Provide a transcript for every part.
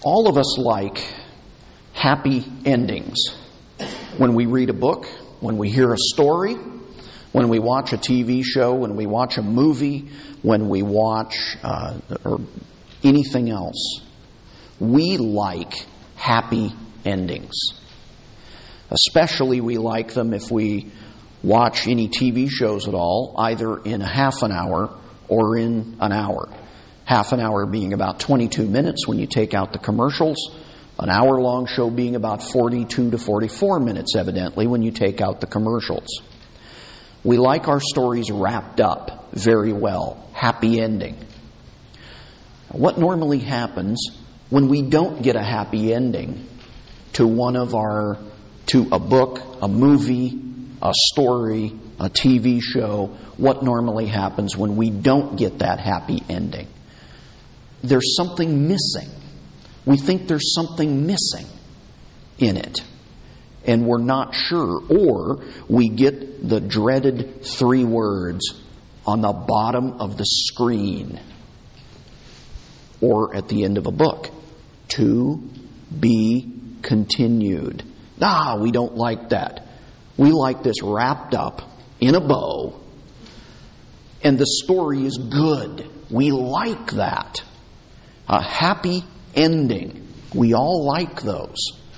All of us like happy endings. When we read a book, when we hear a story, when we watch a TV show, when we watch a movie, when we watch or anything else, we like happy endings. Especially we like them if we watch any TV shows at all, either in a half an hour or in an hour. Half an hour being about 22 minutes when you take out the commercials. An hour-long show being about 42 to 44 minutes, evidently, when you take out the commercials. We like our stories wrapped up very well. Happy ending. What normally happens when we don't get a happy ending to a book, a movie, a story, a TV show? What normally happens when we don't get that happy ending? There's something missing. We think there's something missing in it. And we're not sure. Or we get the dreaded 3 words on the bottom of the screen. Or at the end of a book. To be continued. We don't like that. We like this wrapped up in a bow. And the story is good. We like that. A happy ending. We all like those.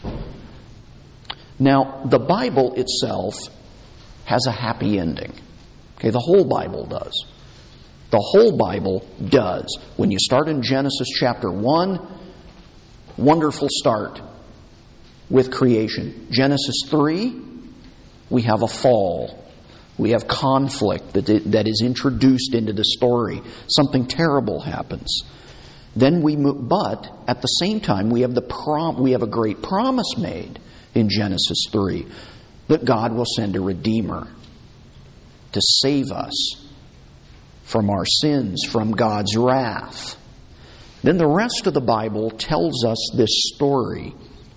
Now, the Bible itself has a happy ending. Okay, the whole Bible does. The whole Bible does. When you start in Genesis chapter 1, wonderful start with creation. Genesis 3, we have a fall. We have conflict that is introduced into the story. Something terrible happens. Then we move, but at the same time we have a great promise made in Genesis 3 that God will send a Redeemer to save us from our sins, from God's wrath. Then the rest of the Bible tells us this story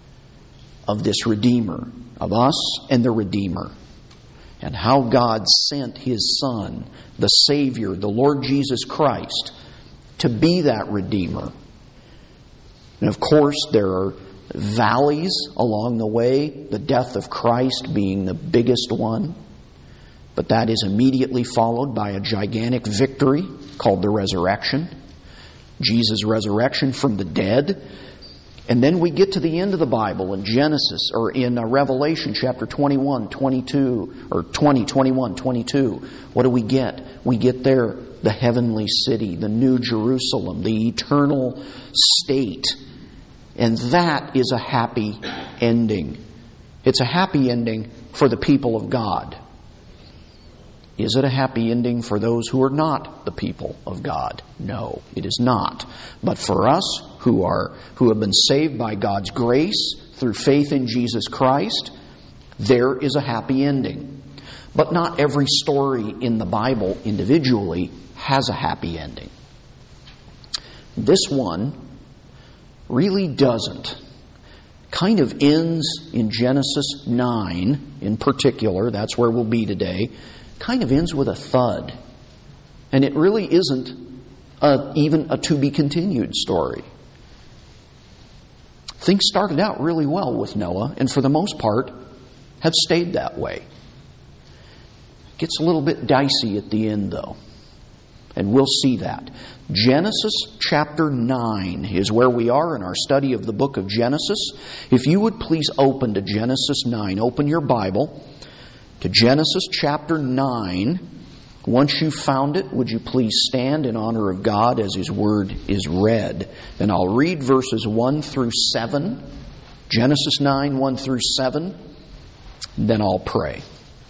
of this Redeemer, of us and the Redeemer, and how God sent His Son, the Savior, the Lord Jesus Christ, to be that Redeemer. And of course, there are valleys along the way, the death of Christ being the biggest one. But that is immediately followed by a gigantic victory called the resurrection. Jesus' resurrection from the dead. And then we get to the end of the Bible in Genesis, or in Revelation chapter 21, 22, or 20, 21, 22. What do we get? We get there the heavenly city, the new Jerusalem, the eternal state. And that is a happy ending. It's a happy ending for the people of God. Is it a happy ending for those who are not the people of God? No, it is not. But for us who have been saved by God's grace through faith in Jesus Christ, there is a happy ending. But not every story in the Bible individually has a happy ending. This one really doesn't. Kind of ends in Genesis 9 in particular. That's where we'll be today. Kind of ends with a thud. And it really isn't even a to be continued story. Things started out really well with Noah, and for the most part have stayed that way. It gets a little bit dicey at the end, though. And we'll see that. Genesis chapter 9 is where we are in our study of the book of Genesis. If you would please open to Genesis 9. Open your Bible to Genesis chapter 9. Once you've found it, would you please stand in honor of God as His Word is read. And I'll read verses 1 through 7. Genesis 9, 1 through 7. Then I'll pray.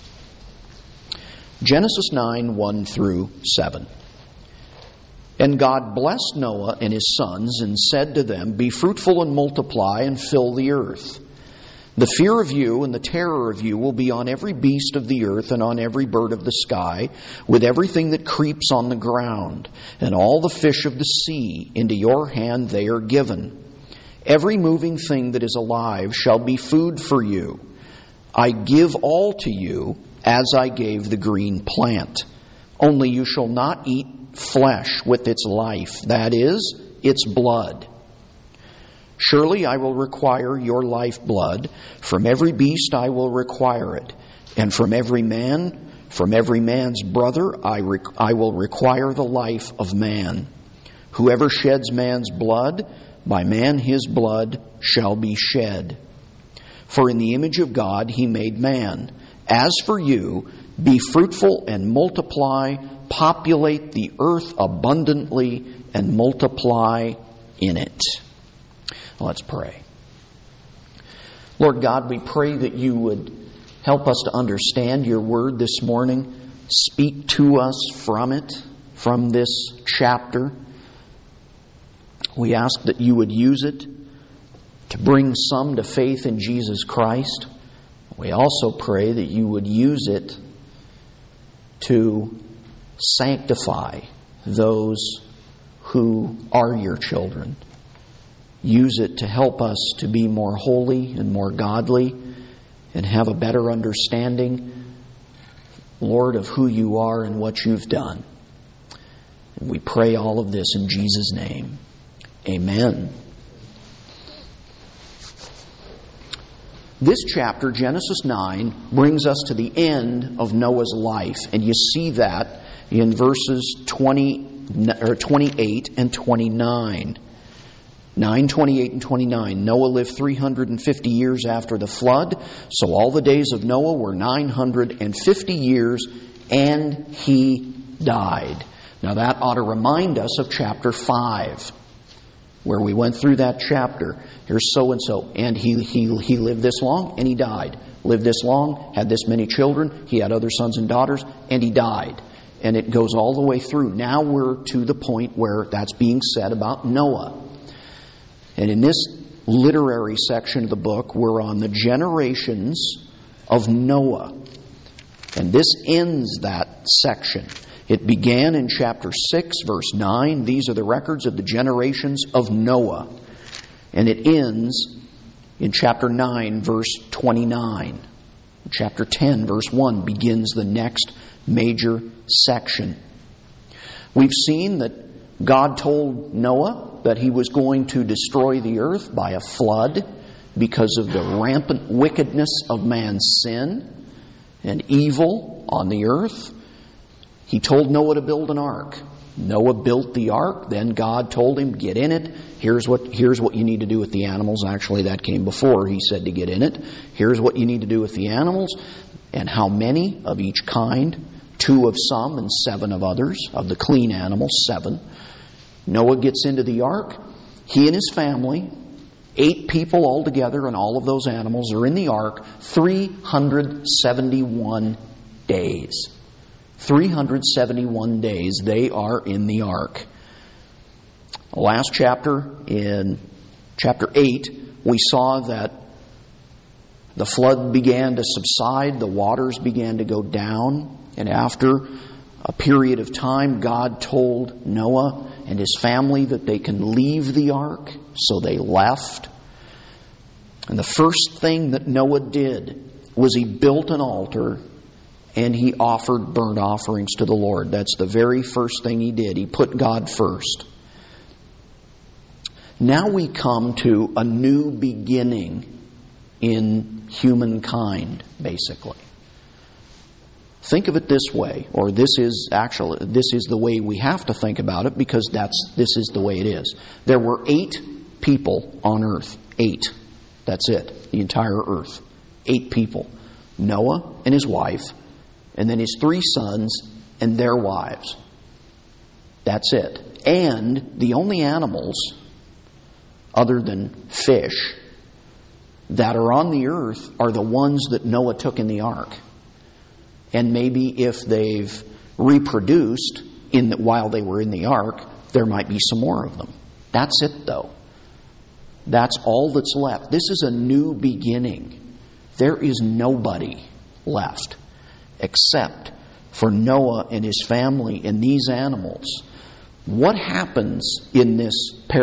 Genesis 9, 1 through 7. And God blessed Noah and his sons and said to them, "Be fruitful and multiply and fill the earth. The fear of you and the terror of you will be on every beast of the earth and on every bird of the sky, with everything that creeps on the ground, and all the fish of the sea. Into your hand they are given. Every moving thing that is alive shall be food for you. I give all to you as I gave the green plant. Only you shall not eat flesh with its life, that is, its blood. Surely I will require your lifeblood. From every beast I will require it. And from every man's brother, I will require the life of man. Whoever sheds man's blood, by man his blood shall be shed. For in the image of God he made man. As for you, be fruitful and multiply, populate the earth abundantly, and multiply in it. Let's pray. Lord God, we pray that you would help us to understand your word this morning. Speak to us from it, from this chapter. We ask that you would use it to bring some to faith in Jesus Christ. We also pray that you would use it to sanctify those who are your children. Use it to help us to be more holy and more godly and have a better understanding, Lord, of who you are and what you've done. And we pray all of this in Jesus' name. Amen. This chapter, Genesis 9, brings us to the end of Noah's life. And you see that in verses 28 and 29. 9, 28 and 29. Noah lived 350 years after the flood. So all the days of Noah were 950 years, and he died. Now that ought to remind us of chapter 5, where we went through that chapter. Here's so-and-so, and he lived this long, and he died. Lived this long, had this many children, he had other sons and daughters, and he died. And it goes all the way through. Now we're to the point where that's being said about Noah. And in this literary section of the book, we're on the generations of Noah. And this ends that section. It began in chapter 6, verse 9. These are the records of the generations of Noah. And it ends in chapter 9, verse 29. Chapter 10, verse 1 begins the next major section. We've seen that God told Noah that he was going to destroy the earth by a flood because of the rampant wickedness of man's sin and evil on the earth. He told Noah to build an ark. Noah built the ark. Then God told him, get in it. Here's what you need to do with the animals. Actually, that came before he said to get in it. Here's what you need to do with the animals, and how many of each kind. 2 of some and 7 of others. Of the clean animals, 7. Noah gets into the ark. He and his family, 8 people altogether, and all of those animals are in the ark 371 days. 371 days they are in the ark. The last chapter, in chapter 8, we saw that the flood began to subside, the waters began to go down, and after a period of time, God told Noah and his family that they can leave the ark, so they left. And the first thing that Noah did was he built an altar and he offered burnt offerings to the Lord. That's the very first thing he did. He put God first. Now we come to a new beginning in humankind, basically. Think of it this way, or this is the way we have to think about it, because this is the way it is. There were 8 people on earth. 8. That's it. The entire earth. 8 people. Noah and his wife, and then his 3 sons and their wives. That's it. And the only animals, other than fish, that are on the earth are the ones that Noah took in the ark. And maybe if they've reproduced while they were in the ark, there might be some more of them. That's it, though. That's all that's left. This is a new beginning. There is nobody left except for Noah and his family and these animals. What happens in this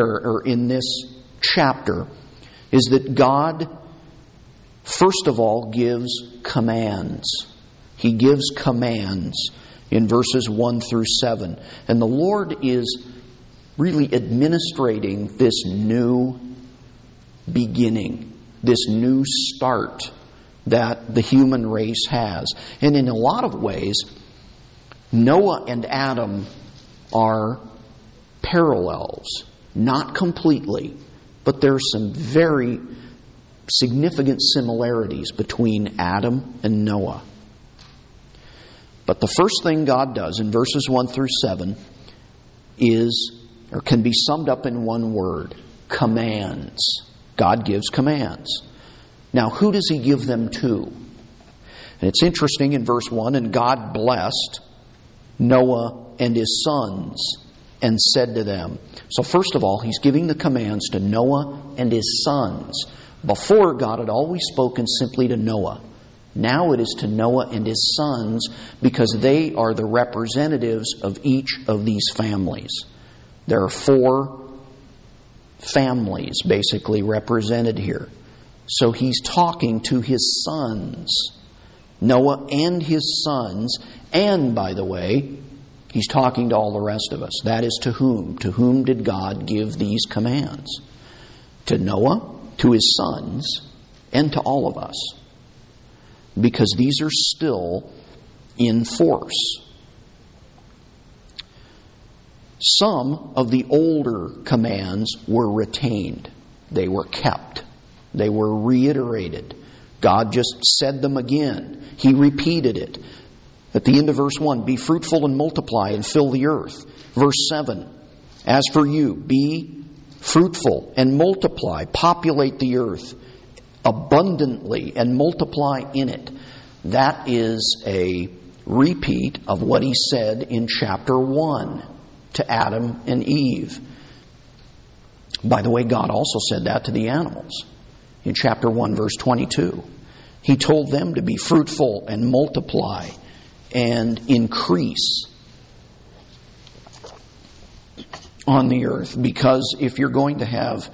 chapter is that God, first of all, gives commands. He gives commands in verses 1 through 7. And the Lord is really administrating this new beginning, this new start that the human race has. And in a lot of ways, Noah and Adam are parallels. Not completely, but there are some very significant similarities between Adam and Noah. But the first thing God does in verses 1 through 7 is, or can be summed up in one word: commands. God gives commands. Now, who does He give them to? And it's interesting in verse 1, and God blessed Noah and his sons and said to them. So first of all, He's giving the commands to Noah and his sons. Before, God had always spoken simply to Noah. Now it is to Noah and his sons, because they are the representatives of each of these families. There are 4 families basically represented here. So He's talking to His sons, Noah and his sons, and, by the way, He's talking to all the rest of us. That is to whom? To whom did God give these commands? To Noah, to his sons, and to all of us. Because these are still in force. Some of the older commands were retained. They were kept. They were reiterated. God just said them again. He repeated it. At the end of verse 1, be fruitful and multiply and fill the earth. Verse 7, as for you, be fruitful and multiply, populate the earth abundantly and multiply in it. That is a repeat of what He said in chapter 1 to Adam and Eve. By the way, God also said that to the animals. In chapter 1, verse 22, He told them to be fruitful and multiply and increase on the earth. Because if you're going to have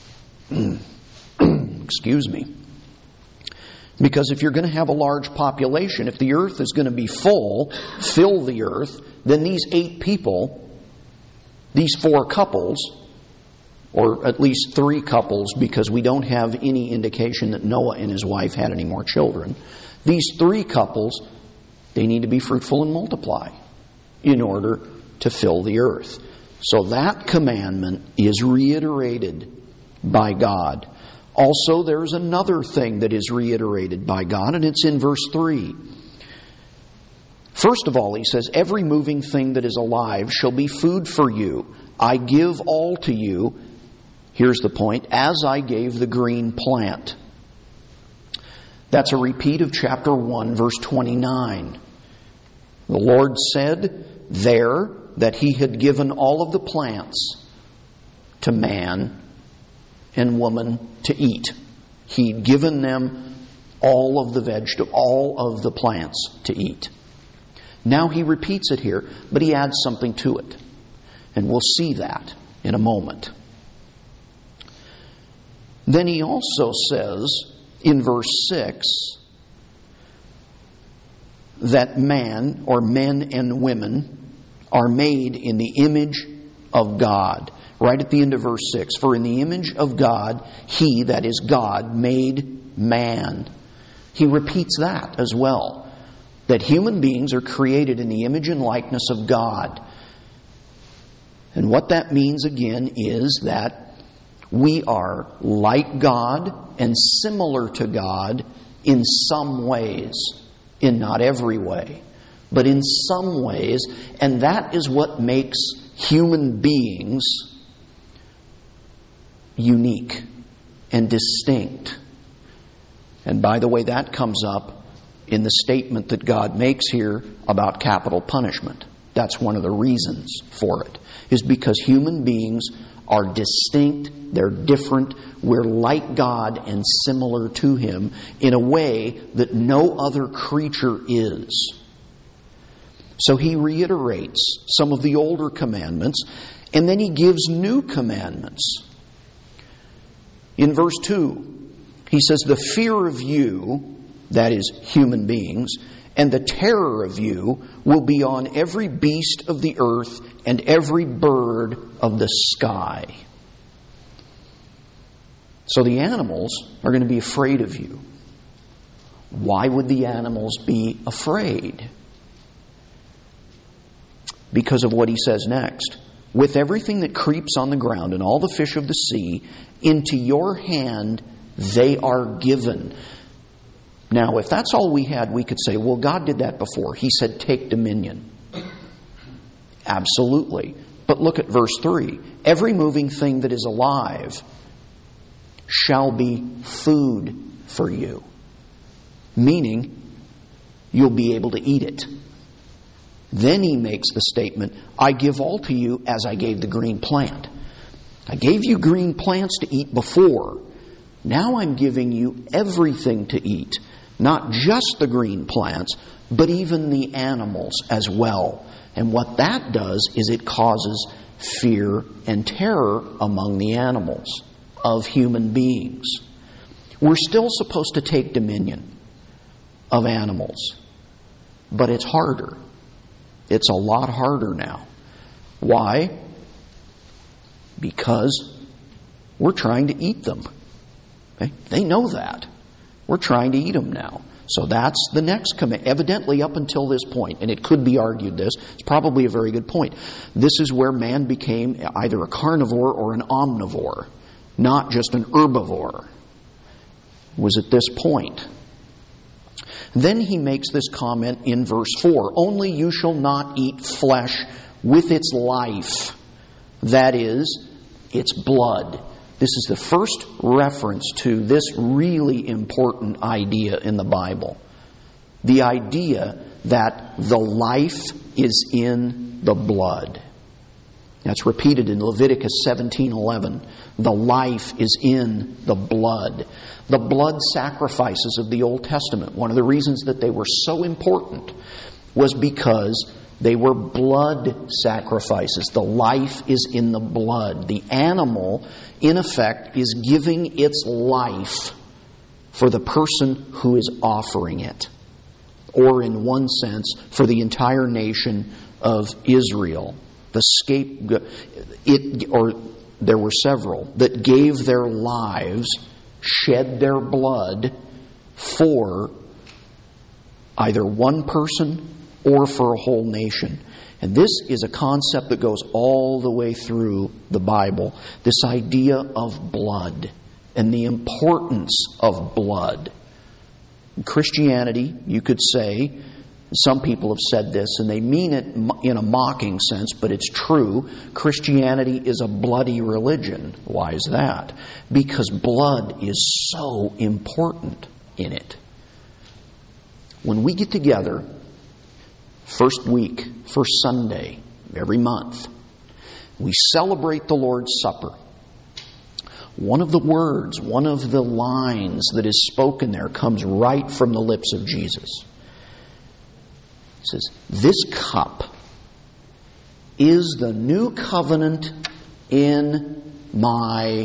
excuse me, because if you're going to have a large population, if the earth is going to be full, fill the earth, then these 8 people, these 4 couples, or at least 3 couples, because we don't have any indication that Noah and his wife had any more children, these 3 couples, they need to be fruitful and multiply in order to fill the earth. So that commandment is reiterated by God. Also, there's another thing that is reiterated by God, and it's in verse 3. First of all, He says, every moving thing that is alive shall be food for you. I give all to you, here's the point, as I gave the green plant. That's a repeat of chapter 1, verse 29. The Lord said there that He had given all of the plants to man and woman to eat. He'd given them all of the plants to eat. Now He repeats it here, but He adds something to it. And we'll see that in a moment. Then He also says in verse 6 that man, or men and women, are made in the image of God. Right at the end of verse 6. For in the image of God, He, that is God, made man. He repeats that as well. That human beings are created in the image and likeness of God. And what that means again is that we are like God and similar to God in some ways. In not every way, but in some ways. And that is what makes human beings unique and distinct. And by the way, that comes up in the statement that God makes here about capital punishment. That's one of the reasons for it, is because human beings are distinct, they're different, we're like God and similar to Him in a way that no other creature is. So He reiterates some of the older commandments, and then He gives new commandments. In verse 2, He says, the fear of you, that is human beings, and the terror of you will be on every beast of the earth and every bird of the sky. So the animals are going to be afraid of you. Why would the animals be afraid? Because of what he says next. With everything that creeps on the ground and all the fish of the sea, into your hand they are given. Now, if that's all we had, we could say, well, God did that before. He said, take dominion. Absolutely. But look at verse 3. Every moving thing that is alive shall be food for you. Meaning, you'll be able to eat it. Then he makes the statement, I give all to you as I gave the green plant. I gave you green plants to eat before. Now I'm giving you everything to eat. Not just the green plants, but even the animals as well. And what that does is it causes fear and terror among the animals of human beings. We're still supposed to take dominion of animals, but it's harder. It's a lot harder now. Why? Because we're trying to eat them. Okay? They know that. We're trying to eat them now. So that's the next command. Evidently, up until this point, and it could be argued this, it's probably a very good point. This is where man became either a carnivore or an omnivore, not just an herbivore. It was at this point. Then he makes this comment in verse 4. Only you shall not eat flesh with its life. That is, its blood. This is the first reference to this really important idea in the Bible. The idea that the life is in the blood. That's repeated in Leviticus 17:11. The life is in the blood. The blood sacrifices of the Old Testament, one of the reasons that they were so important was because they were blood sacrifices. The life is in the blood. The animal, in effect, is giving its life for the person who is offering it. Or in one sense, for the entire nation of Israel. There were several that gave their lives, shed their blood for either one person or for a whole nation. And this is a concept that goes all the way through the Bible. This idea of blood and the importance of blood. In Christianity, you could say, some people have said this, and they mean it in a mocking sense, but it's true. Christianity is a bloody religion. Why is that? Because blood is so important in it. When we get together, first week, first Sunday, every month, we celebrate the Lord's Supper. One of the words, one of the lines that is spoken there comes right from the lips of Jesus. It says, this cup is the new covenant in my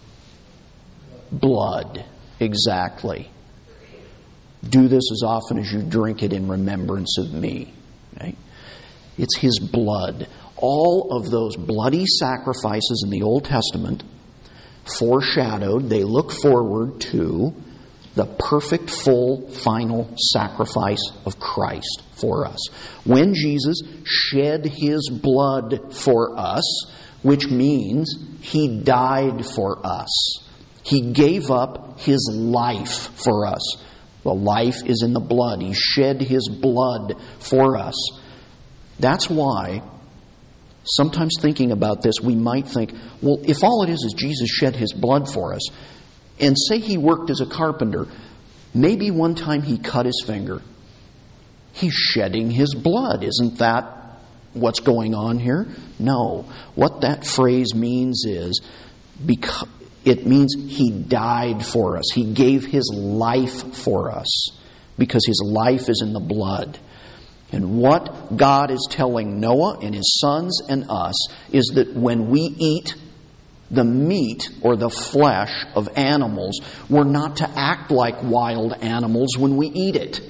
blood. Exactly. Do this as often as you drink it in remembrance of me. Okay? It's His blood. All of those bloody sacrifices in the Old Testament foreshadowed, they look forward to the perfect, full, final sacrifice of Christ for us. When Jesus shed His blood for us, which means He died for us. He gave up His life for us. The life is in the blood. He shed His blood for us. That's why, sometimes thinking about this, we might think, well, if all it is Jesus shed His blood for us, and say He worked as a carpenter, maybe one time He cut His finger. He's shedding His blood. Isn't that what's going on here? No. What that phrase means is, it means He died for us. He gave His life for us because His life is in the blood. And what God is telling Noah and his sons and us is that when we eat the meat or the flesh of animals, we're not to act like wild animals when we eat it.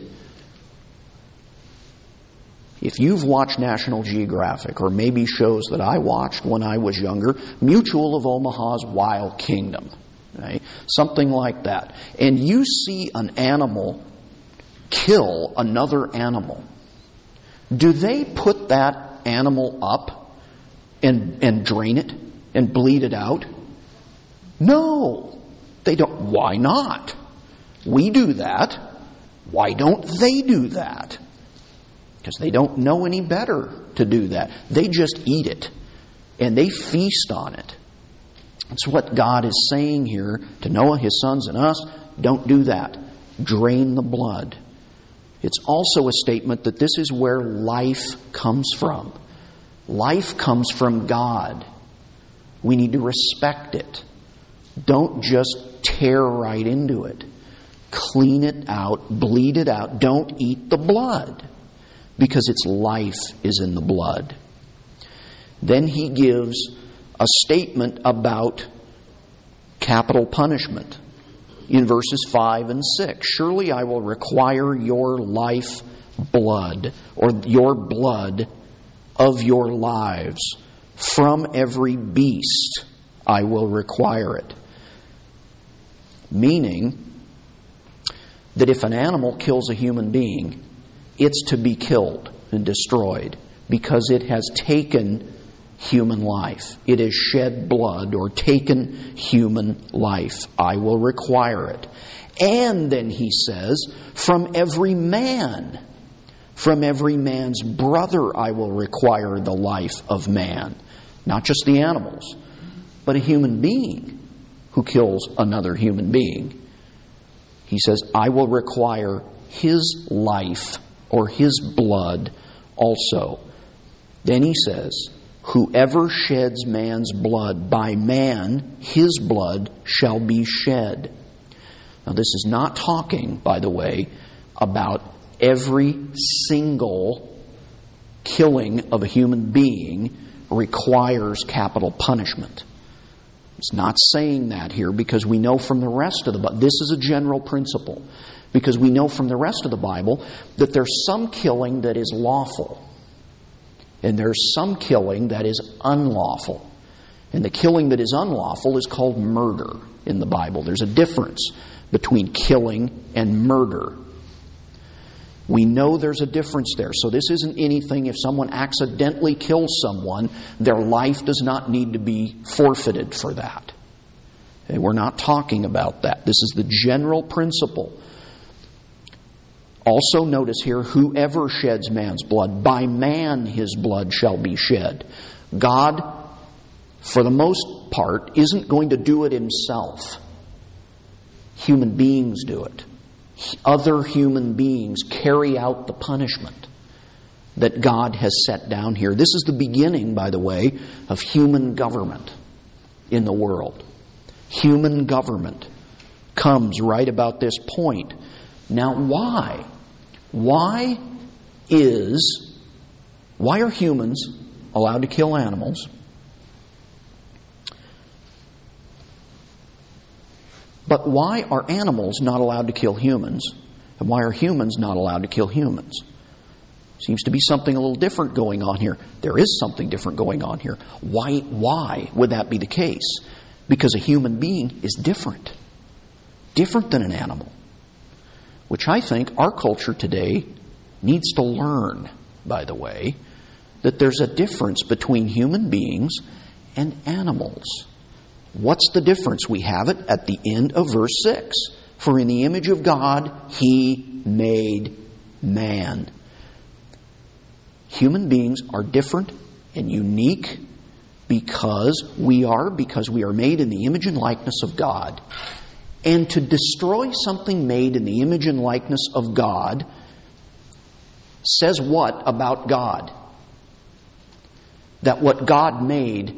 If you've watched National Geographic, or maybe shows that I watched when I was younger, Mutual of Omaha's Wild Kingdom. Right? Something like that. And you see an animal kill another animal. Do they put that animal up and drain it and bleed it out? No, they don't. Why not? We do that. Why don't they do that? Because they don't know any better to do that. They just eat it and they feast on it. That's what God is saying here to Noah, his sons, and us. Don't do that. Drain the blood. It's also a statement that this is where life comes from. Life comes from God. We need to respect it. Don't just tear right into it. Clean it out, bleed it out. Don't eat the blood, because its life is in the blood. Then he gives a statement about capital punishment in verses 5 and 6. Surely I will require your life blood, or your blood of your lives. From every beast I will require it. Meaning that if an animal kills a human being, it's to be killed and destroyed because it has taken human life. It has shed blood or taken human life. I will require it. And then he says, from every man's brother I will require the life of man. Not just the animals, but a human being who kills another human being. He says, I will require his life or his blood also. Then he says, whoever sheds man's blood, by man his blood shall be shed. Now this is not talking, by the way, about every single killing of a human being requires capital punishment. It's not saying that here because we know from the rest of the Bible, this is a general principle, because we know from the rest of the Bible that there's some killing that is lawful and there's some killing that is unlawful. And the killing that is unlawful is called murder in the Bible. There's a difference between killing and murder. We know there's a difference there. So this isn't anything, if someone accidentally kills someone, their life does not need to be forfeited for that. Okay, we're not talking about that. This is the general principle. Also notice here, whoever sheds man's blood, by man his blood shall be shed. God, for the most part, isn't going to do it himself. Human beings do it. Other human beings carry out the punishment that God has set down here. This is the beginning, by the way, of human government in the world. Human government comes right about this point. Now, why? Why are humans allowed to kill animals? But why are animals not allowed to kill humans? And why are humans not allowed to kill humans? Seems to be something a little different going on here. There is something different going on here. Why would that be the case? Because a human being is different. Different than an animal. Which I think our culture today needs to learn, by the way, that there's a difference between human beings and animals. What's the difference? We have it at the end of verse 6. For in the image of God, He made man. Human beings are different and unique because we are made in the image and likeness of God. And to destroy something made in the image and likeness of God says what about God? That what God made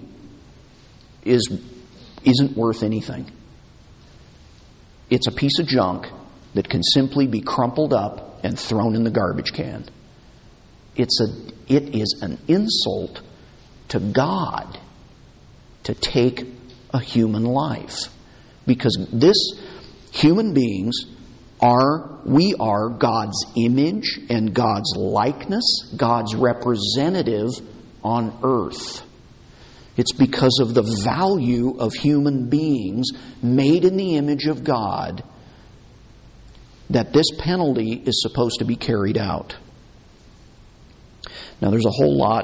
isn't worth anything. It's a piece of junk that can simply be crumpled up and thrown in the garbage can. It is an insult to God to take a human life. Because human beings we are God's image and God's likeness, God's representative on earth. It's because of the value of human beings made in the image of God that this penalty is supposed to be carried out. Now there's a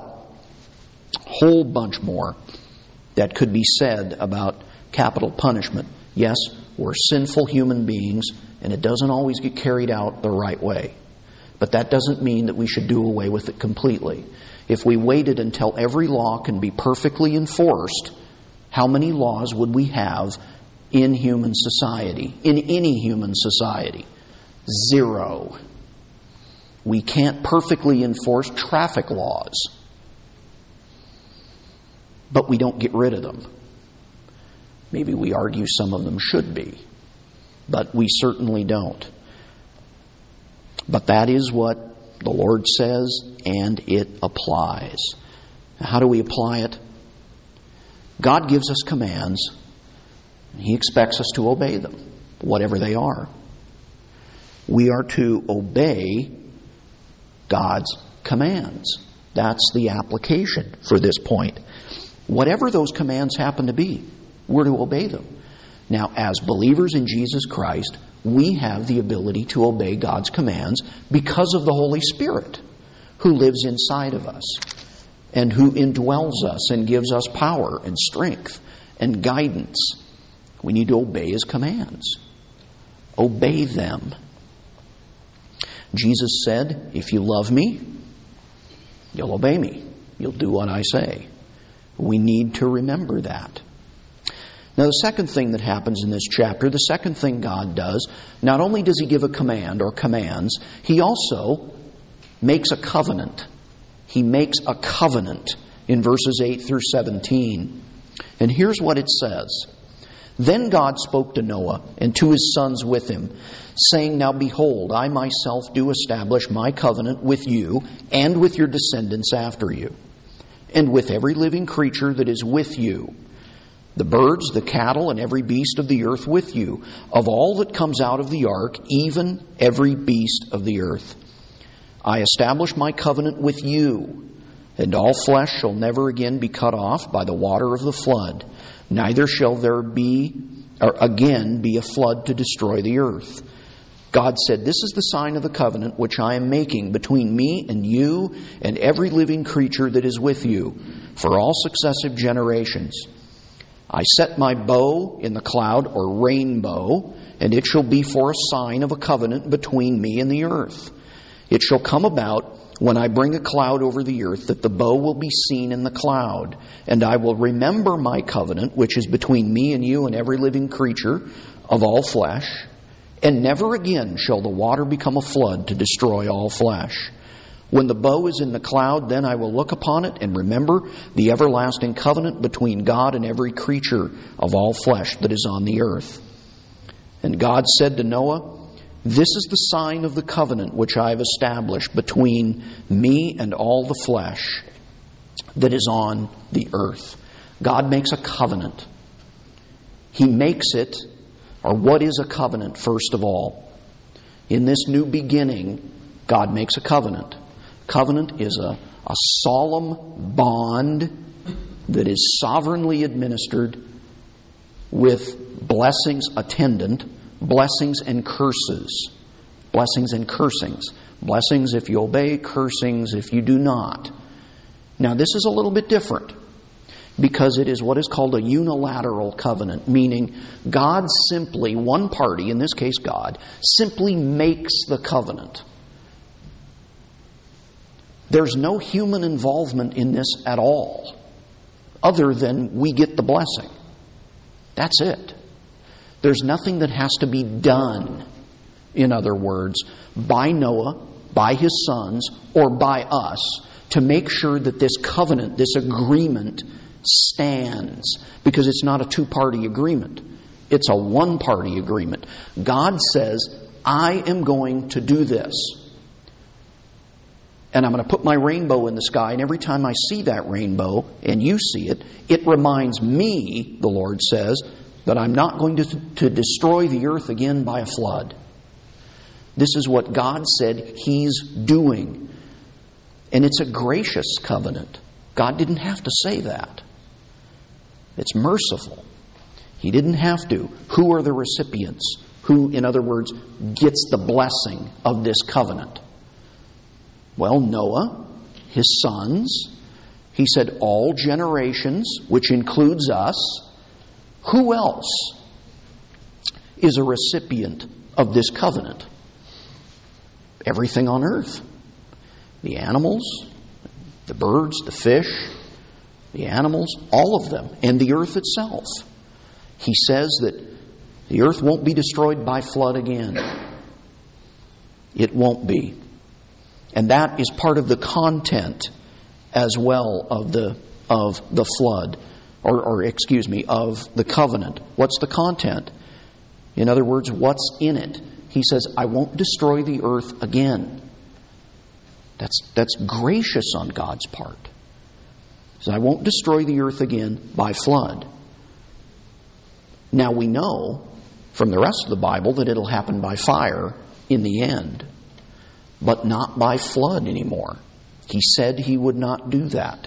whole bunch more that could be said about capital punishment. Yes, we're sinful human beings, and it doesn't always get carried out the right way. But that doesn't mean that we should do away with it completely. If we waited until every law can be perfectly enforced, how many laws would we have in human society, in any human society? 0. We can't perfectly enforce traffic laws, but we don't get rid of them. Maybe we argue some of them should be, but we certainly don't. But that is what the Lord says, and it applies. How do we apply it? God gives us commands. He expects us to obey them, whatever they are. We are to obey God's commands. That's the application for this point. Whatever those commands happen to be, we're to obey them. Now, as believers in Jesus Christ, we have the ability to obey God's commands because of the Holy Spirit who lives inside of us and who indwells us and gives us power and strength and guidance. We need to obey His commands. Obey them. Jesus said, if you love me, you'll obey me. You'll do what I say. We need to remember that. Now, the second thing that happens in this chapter, the second thing God does, not only does He give a command or commands, He also makes a covenant. He makes a covenant in verses 8 through 17. And here's what it says. Then God spoke to Noah and to his sons with him, saying, Now behold, I myself do establish my covenant with you and with your descendants after you, and with every living creature that is with you, the birds, the cattle, and every beast of the earth with you, of all that comes out of the ark, even every beast of the earth. I establish my covenant with you, and all flesh shall never again be cut off by the water of the flood, neither shall there again be a flood to destroy the earth. God said, This is the sign of the covenant which I am making between me and you and every living creature that is with you for all successive generations. I set my bow in the cloud, or rainbow, and it shall be for a sign of a covenant between me and the earth. It shall come about when I bring a cloud over the earth that the bow will be seen in the cloud, and I will remember my covenant which is between me and you and every living creature of all flesh, and never again shall the water become a flood to destroy all flesh. When the bow is in the cloud, then I will look upon it and remember the everlasting covenant between God and every creature of all flesh that is on the earth. And God said to Noah, This is the sign of the covenant which I have established between me and all the flesh that is on the earth. God makes a covenant. He makes it, or what is a covenant, first of all? In this new beginning, God makes a covenant. Covenant is a solemn bond that is sovereignly administered with blessings attendant, blessings and curses. Blessings and cursings. Blessings if you obey, cursings if you do not. Now this is a little bit different because it is what is called a unilateral covenant, meaning God simply, one party, in this case God, simply makes the covenant. There's no human involvement in this at all, other than we get the blessing. That's it. There's nothing that has to be done, in other words, by Noah, by his sons, or by us to make sure that this covenant, this agreement, stands. Because it's not a two-party agreement. It's a one-party agreement. God says, I am going to do this. And I'm going to put my rainbow in the sky, and every time I see that rainbow, and you see it, it reminds me, the Lord says, that I'm not going to destroy the earth again by a flood. This is what God said He's doing. And it's a gracious covenant. God didn't have to say that. It's merciful. He didn't have to. Who are the recipients? Who, in other words, gets the blessing of this covenant? Well, Noah, his sons. He said all generations, which includes us. Who else is a recipient of this covenant? Everything on earth. The animals, the birds, the fish, the animals, all of them, and the earth itself. He says that the earth won't be destroyed by flood again. It won't be. And that is part of the content as well of the flood, of the covenant. What's the content? In other words, what's in it? He says, I won't destroy the earth again. That's gracious on God's part. He says, I won't destroy the earth again by flood. Now we know from the rest of the Bible that it'll happen by fire in the end, but not by flood anymore. He said He would not do that.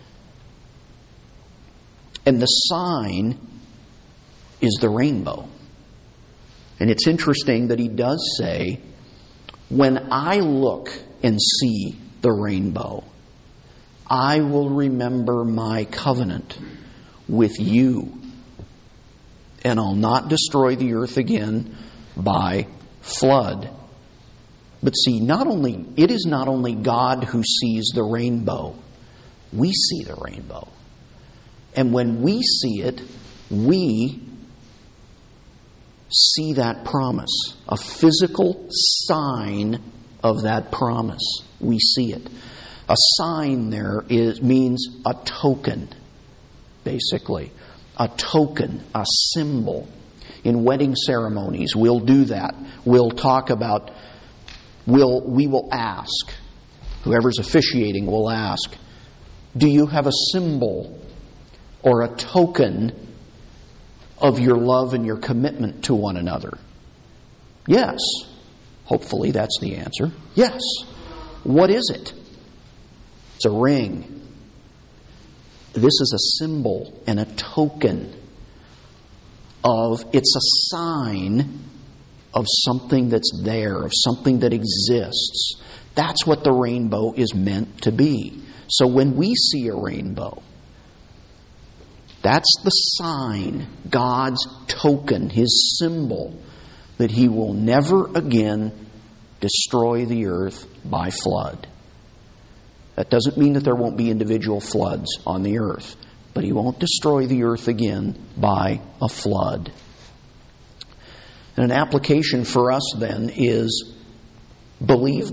And the sign is the rainbow. And it's interesting that He does say, when I look and see the rainbow, I will remember my covenant with you, and I'll not destroy the earth again by flood. But see, it is not only God who sees the rainbow. We see the rainbow. And when we see it, we see that promise. A physical sign of that promise. We see it. A sign there means a token, basically. A token, a symbol. In wedding ceremonies, we'll do that. We'll talk about, we will ask, whoever's officiating will ask, do you have a symbol or a token of your love and your commitment to one another? Yes. Hopefully that's the answer. Yes. What is it? It's a ring. This is a symbol and a token it's a sign of something that's there, of something that exists. That's what the rainbow is meant to be. So when we see a rainbow, that's the sign, God's token, His symbol, that He will never again destroy the earth by flood. That doesn't mean that there won't be individual floods on the earth, but He won't destroy the earth again by a flood. And an application for us then is believe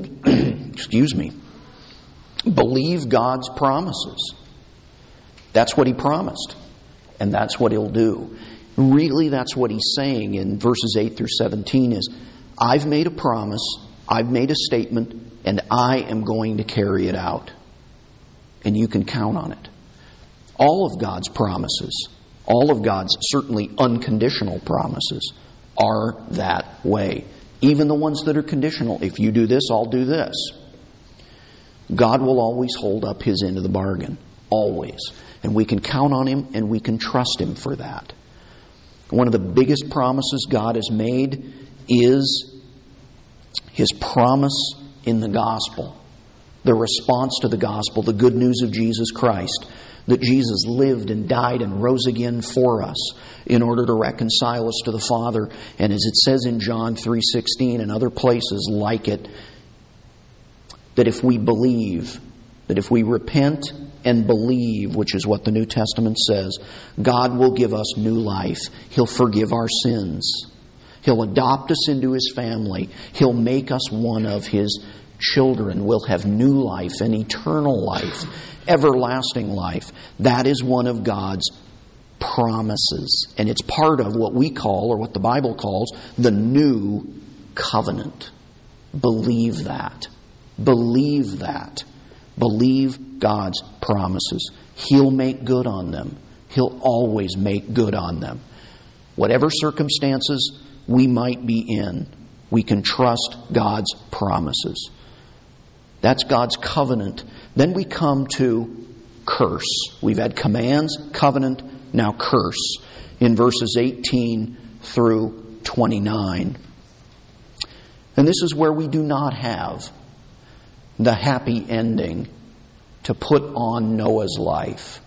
God's promises. That's what He promised, and that's what He'll do. Really, that's what He's saying in verses 8 through 17 is, I've made a promise, I've made a statement, and I am going to carry it out. And you can count on it. All of God's promises, all of God's certainly unconditional promises, are that way. Even the ones that are conditional. If you do this, I'll do this. God will always hold up His end of the bargain. Always. And we can count on Him and we can trust Him for that. One of the biggest promises God has made is His promise in the gospel. The response to the gospel, the good news of Jesus Christ. That Jesus lived and died and rose again for us in order to reconcile us to the Father. And as it says in John 3:16 and other places like it, that if we believe, that if we repent and believe, which is what the New Testament says, God will give us new life. He'll forgive our sins. He'll adopt us into His family. He'll make us one of His children. We'll have new life and eternal life, everlasting life. That is one of God's promises. And it's part of what we call, or what the Bible calls, the new covenant. Believe that. Believe that. Believe God's promises. He'll make good on them. He'll always make good on them. Whatever circumstances we might be in, we can trust God's promises. That's God's covenant. Then we come to curse. We've had commands, covenant, now curse in verses 18 through 29. And this is where we do not have the happy ending to put on Noah's life.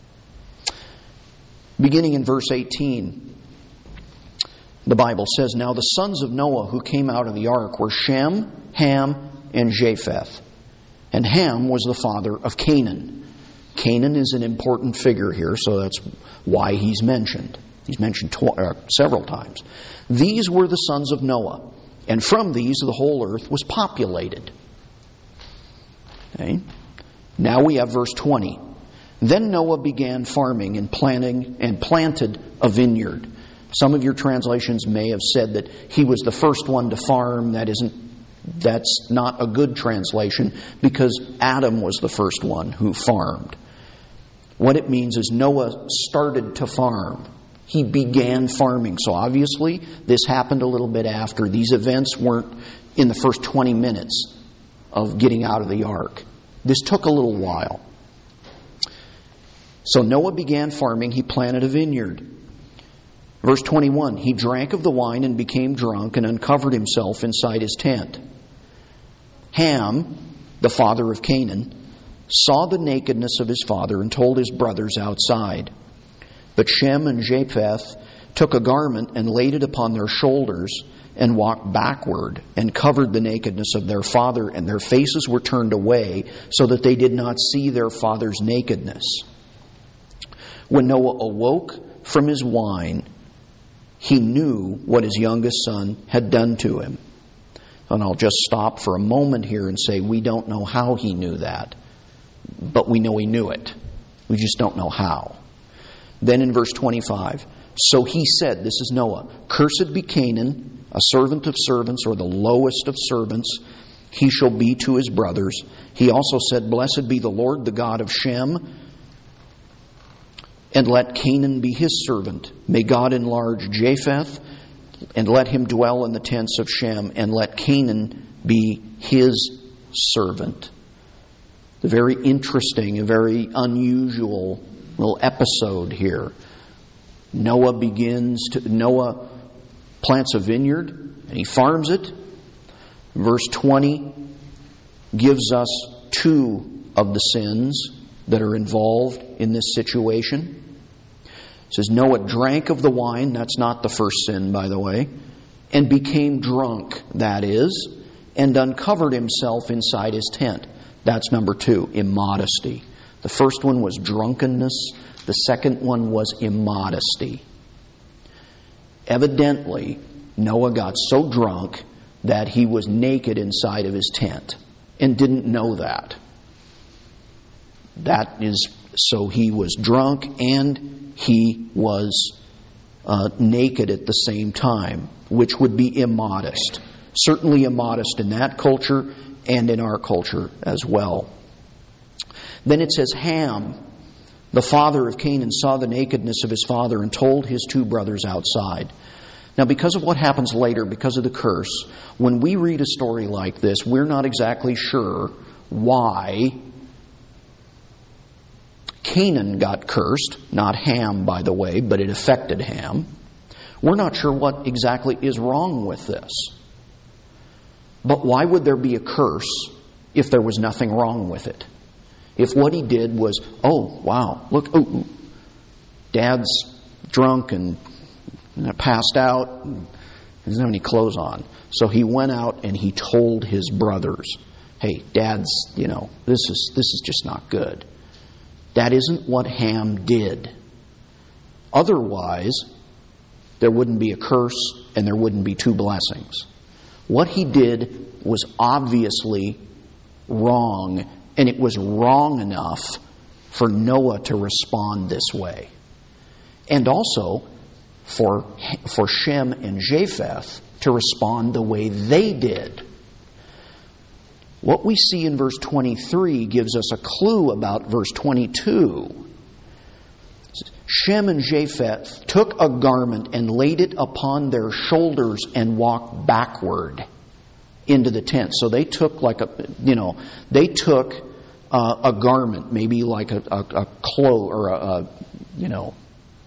Beginning in verse 18, the Bible says, "Now the sons of Noah who came out of the ark were Shem, Ham, and Japheth. And Ham was the father of Canaan." Canaan is an important figure here, so that's why he's mentioned. He's mentioned several times. "These were the sons of Noah, and from these the whole earth was populated." Okay. Now we have verse 20. "Then Noah began farming and planted a vineyard." Some of your translations may have said that he was the first one to farm. That's not a good translation, because Adam was the first one who farmed. What it means is Noah started to farm. He began farming. So obviously this happened a little bit after. These events weren't in the first 20 minutes of getting out of the ark. This took a little while. So Noah began farming. He planted a vineyard. Verse 21, "He drank of the wine and became drunk and uncovered himself inside his tent." Ham, the father of Canaan, saw the nakedness of his father and told his brothers outside. But Shem and Japheth took a garment and laid it upon their shoulders and walked backward and covered the nakedness of their father, and their faces were turned away so that they did not see their father's nakedness. When Noah awoke from his wine, he knew what his youngest son had done to him. And I'll just stop for a moment here and say we don't know how he knew that, but we know he knew it. We just don't know how. Then in verse 25, "So he said," this is Noah, "Cursed be Canaan, a servant of servants, or the lowest of servants. He shall be to his brothers. He also said, Blessed be the Lord, the God of Shem, and let Canaan be his servant. May God enlarge Japheth, and let him dwell in the tents of Shem, and let Canaan be his servant." A very interesting, a very unusual little episode here. Noah plants a vineyard and he farms it. Verse 20 gives us two of the sins that are involved in this situation. It says Noah drank of the wine, that's not the first sin, by the way, and became drunk, that is, and uncovered himself inside his tent. That's number two, immodesty. The first one was drunkenness. The second one was immodesty. Evidently, Noah got so drunk that he was naked inside of his tent and didn't know that. So he was drunk and he was naked at the same time, which would be immodest. Certainly immodest in that culture and in our culture as well. Then it says Ham, the father of Canaan, saw the nakedness of his father and told his two brothers outside. Now, because of what happens later, because of the curse, when we read a story like this, we're not exactly sure why Canaan got cursed. Not Ham, by the way, but it affected Ham. We're not sure what exactly is wrong with this. But why would there be a curse if there was nothing wrong with it? If what he did was, oh, wow, look, Dad's drunk and passed out, and he doesn't have any clothes on. So he went out and he told his brothers, hey, Dad's, this is just not good. That isn't what Ham did. Otherwise, there wouldn't be a curse and there wouldn't be two blessings. What he did was obviously wrong, and it was wrong enough for Noah to respond this way. And also for Shem and Japheth to respond the way they did. What we see in verse 23 gives us a clue about verse 22. Shem and Japheth took a garment and laid it upon their shoulders and walked backward into the tent. So they took a garment, maybe like a cloak or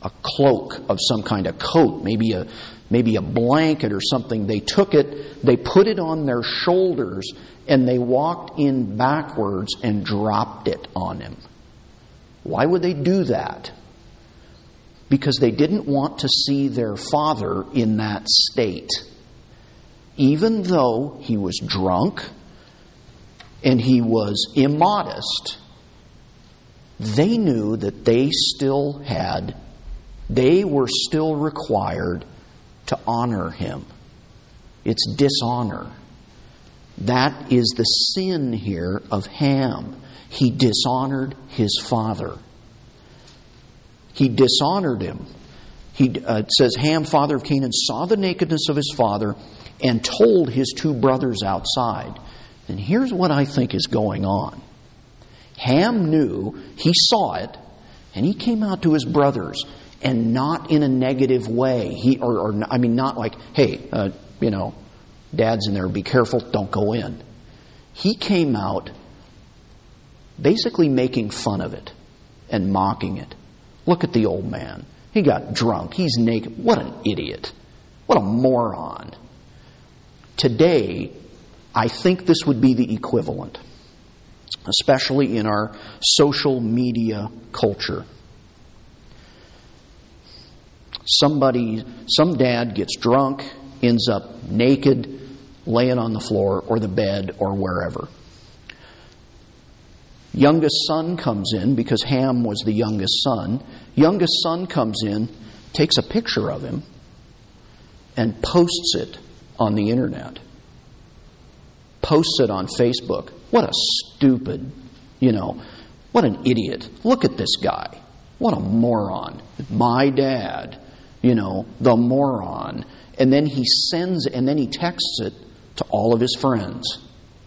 a cloak of some kind of coat, maybe a blanket or something. They took it, they put it on their shoulders, and they walked in backwards and dropped it on him. Why would they do that? Because they didn't want to see their father in that state. Even though he was drunk and he was immodest, they knew that they were still required to honor him. It's dishonor. That is the sin here of Ham. He dishonored his father. He dishonored him. It says, Ham, father of Canaan, saw the nakedness of his father and told his two brothers outside. And here's what I think is going on. Ham knew, he saw it, and he came out to his brothers, and not in a negative way. Not like, hey, Dad's in there, be careful, don't go in. He came out basically making fun of it and mocking it. Look at the old man. He got drunk. He's naked. What an idiot. What a moron. Today, I think this would be the equivalent, especially in our social media culture. Some dad gets drunk, ends up naked, laying on the floor or the bed or wherever. Youngest son comes in, because Ham was the youngest son. Youngest son comes in, takes a picture of him, and posts it on the internet. Posts it on Facebook. What a stupid, what an idiot. Look at this guy. What a moron. My dad, the moron. And then he texts it to all of his friends.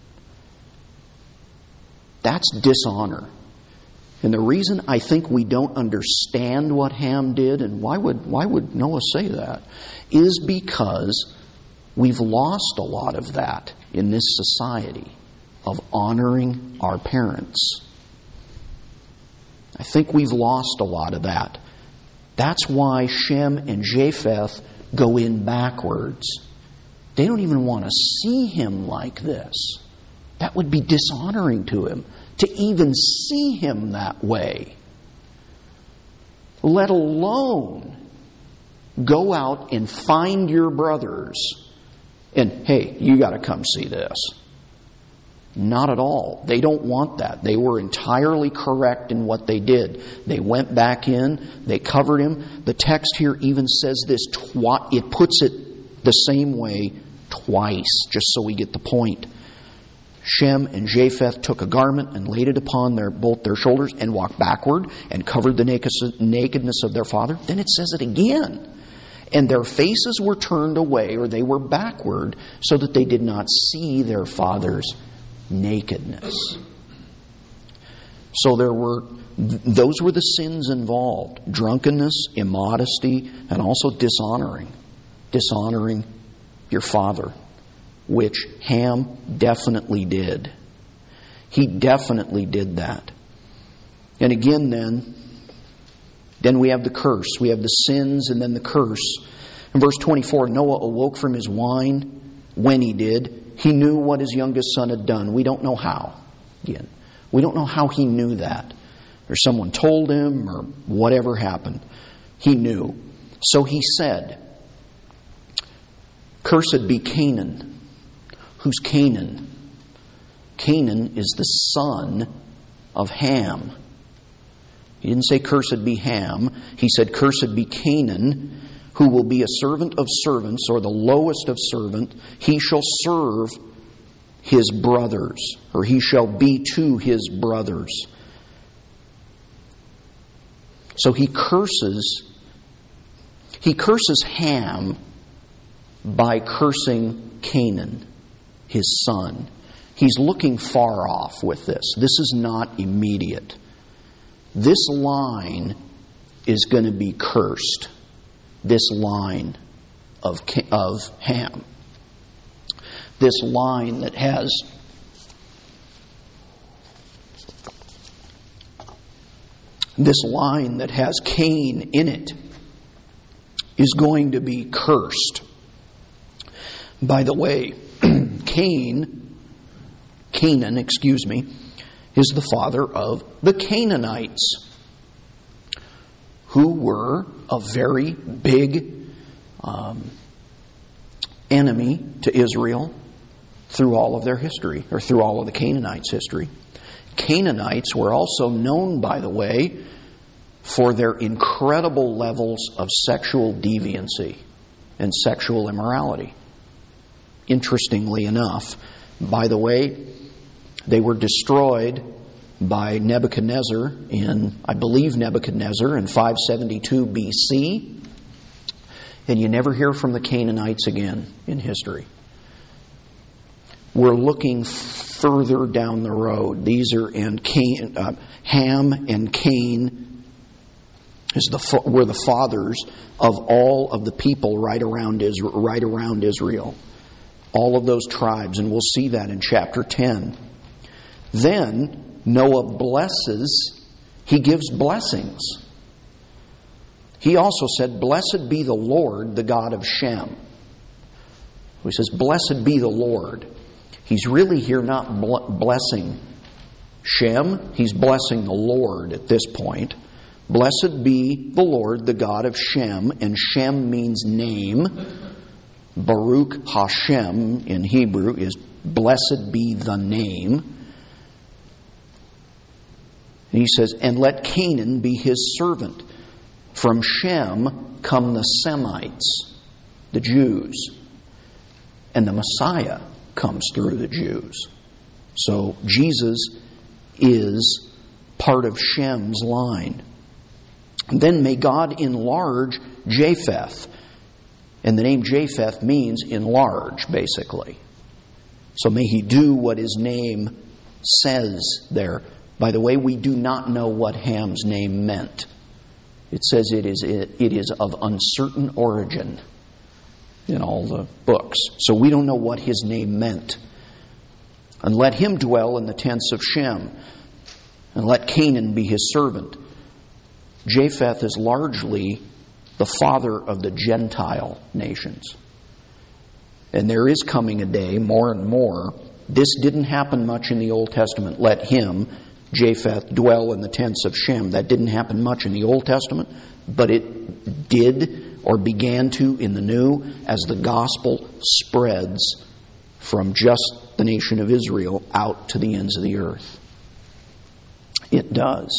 That's dishonor. And the reason I think we don't understand what Ham did, and why would Noah say that, is because we've lost a lot of that in this society of honoring our parents. I think we've lost a lot of that. That's why Shem and Japheth go in backwards. They don't even want to see him like this. That would be dishonoring to him, to even see him that way. Let alone go out and find your brothers and, hey, you got to come see this. Not at all. They don't want that. They were entirely correct in what they did. They went back in, they covered him. The text here even says this, it puts it the same way twice, just so we get the point. Shem and Japheth took a garment and laid it upon both their shoulders and walked backward and covered the nakedness of their father. Then it says it again. And their faces were turned away, or they were backward, so that they did not see their father's nakedness. So those were the sins involved: drunkenness, immodesty, and also dishonoring your father, which Ham definitely did. He definitely did that. And again then we have the curse. We have the sins and then the curse. In verse 24, Noah awoke from his wine. When he did, he knew what his youngest son had done. We don't know how. Again, we don't know how he knew that. Or someone told him, or whatever happened. He knew. So he said, "Cursed be Canaan." Who's Canaan? Canaan is the son of Ham. He didn't say cursed be Ham. He said cursed be Canaan, who will be a servant of servants, or the lowest of servant. He shall serve his brothers, or he shall be to his brothers. So he curses Ham by cursing Canaan, his son. He's looking far off with this. This is not immediate. This line is going to be cursed. This line of Ham. This line that has Cain in it. is going to be cursed. By the way, Canaan, is the father of the Canaanites, who were a very big enemy to Israel through all of their history, or through all of the Canaanites' history. Canaanites were also known, by the way, for their incredible levels of sexual deviancy and sexual immorality. Interestingly enough, by the way, they were destroyed by Nebuchadnezzar in 572 BC. And you never hear from the Canaanites again in history. We're looking further down the road. Ham and Cain were the fathers of all of the people right around Israel. All of those tribes, and we'll see that in chapter 10. Then Noah blesses, he gives blessings. He also said, "Blessed be the Lord, the God of Shem." He says, "Blessed be the Lord." He's really here not blessing Shem. He's blessing the Lord at this point. Blessed be the Lord, the God of Shem. And Shem means name. Baruch Hashem in Hebrew is blessed be the name. And he says, "And let Canaan be his servant. From Shem come the Semites, the Jews. And the Messiah comes through the Jews." So Jesus is part of Shem's line. And then may God enlarge Japheth. And the name Japheth means enlarge, basically. So may he do what his name says there. By the way, we do not know what Ham's name meant. It says it is of uncertain origin in all the books. So we don't know what his name meant. "And let him dwell in the tents of Shem, and let Canaan be his servant." Japheth is largely the father of the Gentile nations. And there is coming a day, more and more, this didn't happen much in the Old Testament. Let him, Japheth, dwell in the tents of Shem. That didn't happen much in the Old Testament, but it did or began to in the New as the gospel spreads from just the nation of Israel out to the ends of the earth. It does.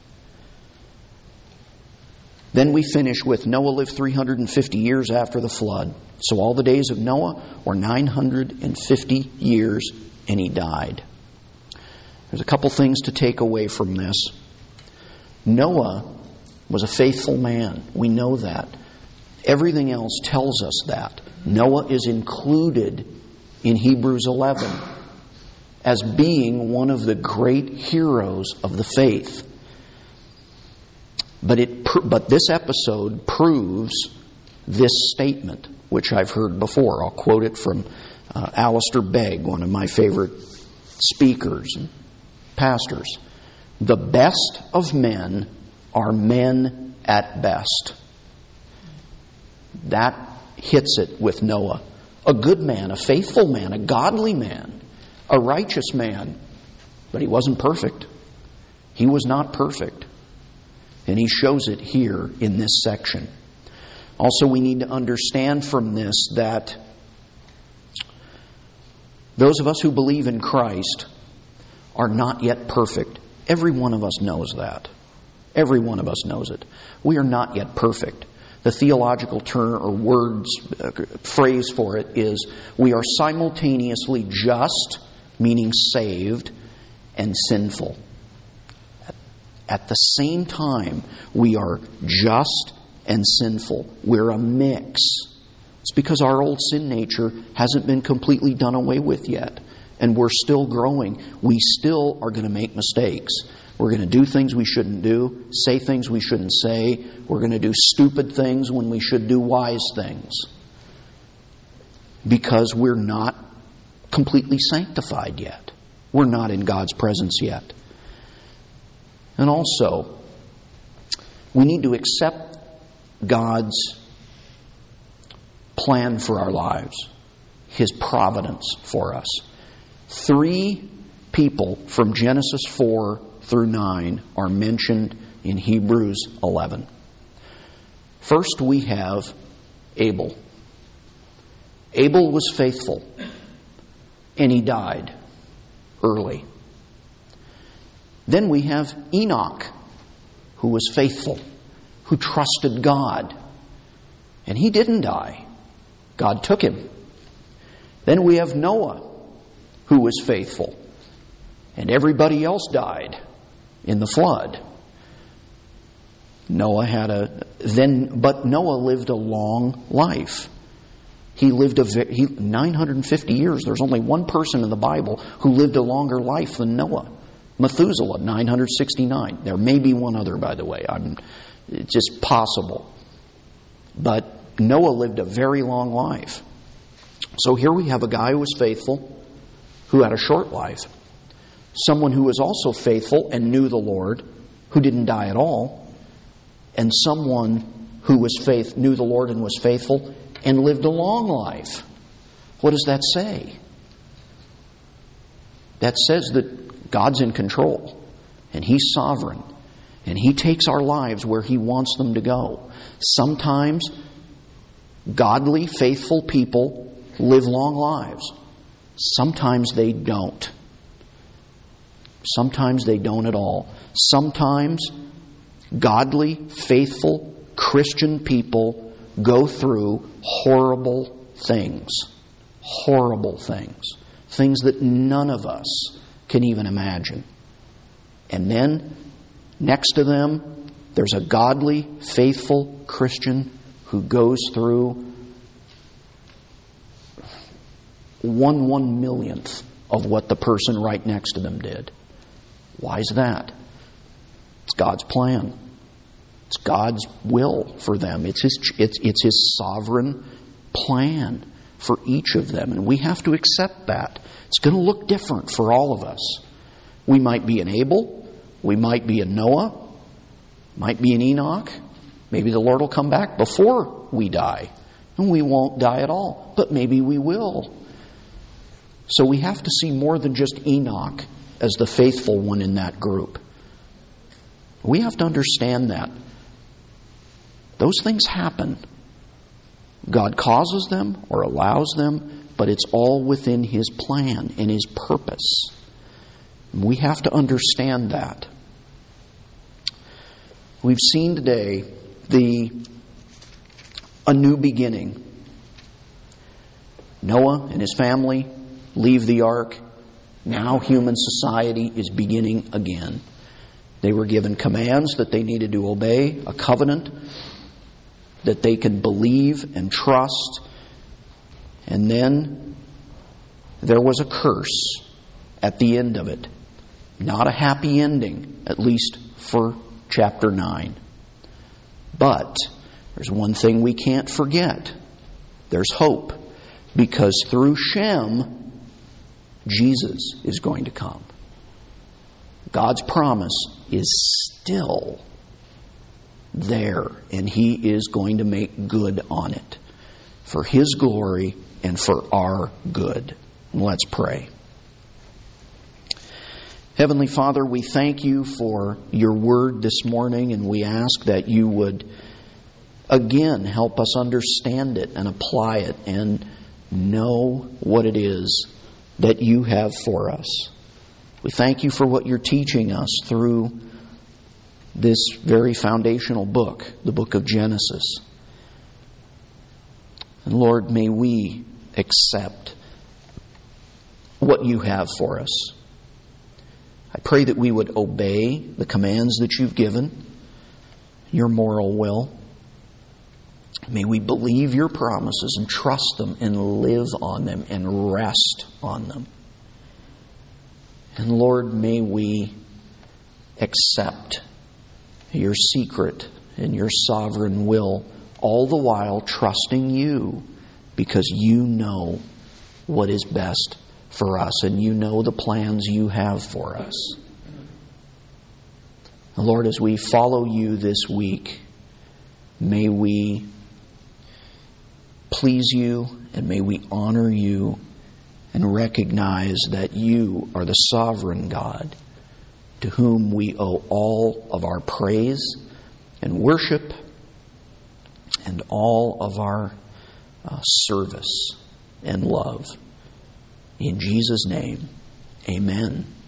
Then we finish with Noah lived 350 years after the flood. So all the days of Noah were 950 years, and he died. There's a couple things to take away from this. Noah was a faithful man. We know that. Everything else tells us that. Noah is included in Hebrews 11 as being one of the great heroes of the faith. But this episode proves this statement, which I've heard before. I'll quote it from Alistair Begg, one of my favorite speakers and pastors. "The best of men are men at best." That hits it with Noah. A good man, a faithful man, a godly man, a righteous man. But he wasn't perfect. He was not perfect. And he shows it here in this section. Also, we need to understand from this that those of us who believe in Christ are not yet perfect. Every one of us knows that. Every one of us knows it. We are not yet perfect. The theological term or phrase for it is we are simultaneously just, meaning saved, and sinful. At the same time, we are just and sinful. We're a mix. It's because our old sin nature hasn't been completely done away with yet. And we're still growing. We still are going to make mistakes. We're going to do things we shouldn't do, say things we shouldn't say. We're going to do stupid things when we should do wise things. Because we're not completely sanctified yet. We're not in God's presence yet. And also, we need to accept God's plan for our lives, His providence for us. 3 people from Genesis 4 through 9 are mentioned in Hebrews 11. First, we have Abel. Abel was faithful, and he died early. Then we have Enoch, who was faithful, who trusted God, and he didn't die. God took him. Then we have Noah, who was faithful, and everybody else died in the flood. But Noah lived a long life. He lived 950 years. There's only one person in the Bible who lived a longer life than Noah. Methuselah, 969. There may be one other, by the way. It's just possible. But Noah lived a very long life. So here we have a guy who was faithful, who had a short life. Someone who was also faithful and knew the Lord, who didn't die at all. And someone who knew the Lord and was faithful and lived a long life. What does that say? That says that God's in control and He's sovereign and He takes our lives where He wants them to go. Sometimes godly, faithful people live long lives. Sometimes they don't. Sometimes they don't at all. Sometimes godly, faithful, Christian people go through horrible things. Horrible things. Things that none of us can even imagine. And then, next to them, there's a godly, faithful Christian who goes through 1/1,000,000th of what the person right next to them did. Why is that? It's God's plan. It's God's will for them. It's His sovereign plan for each of them. And we have to accept that. It's going to look different for all of us. We might be an Abel. We might be a Noah. Might be an Enoch. Maybe the Lord will come back before we die. And we won't die at all. But maybe we will. So we have to see more than just Enoch as the faithful one in that group. We have to understand that. Those things happen. God causes them or allows them, but it's all within His plan and His purpose. We have to understand that. We've seen today a new beginning. Noah and his family leave the ark. Now human society is beginning again. They were given commands that they needed to obey, a covenant that they could believe and trust. And then there was a curse at the end of it. Not a happy ending, at least for chapter 9. But there's one thing we can't forget. There's hope. Because through Shem, Jesus is going to come. God's promise is still there, and He is going to make good on it for His glory and for our good. Let's pray. Heavenly Father, we thank You for Your word this morning, and we ask that You would again help us understand it and apply it and know what it is that You have for us. We thank You for what You're teaching us through this very foundational book, the book of Genesis. And Lord, may we accept what You have for us. I pray that we would obey the commands that You've given, Your moral will. May we believe Your promises and trust them and live on them and rest on them. And Lord, may we accept Your secret and Your sovereign will, all the while trusting You, because You know what is best for us and You know the plans You have for us. And Lord, as we follow You this week, may we please you, and may we honor you and recognize that you are the sovereign God to whom we owe all of our praise and worship and all of our service and love. In Jesus' name, amen.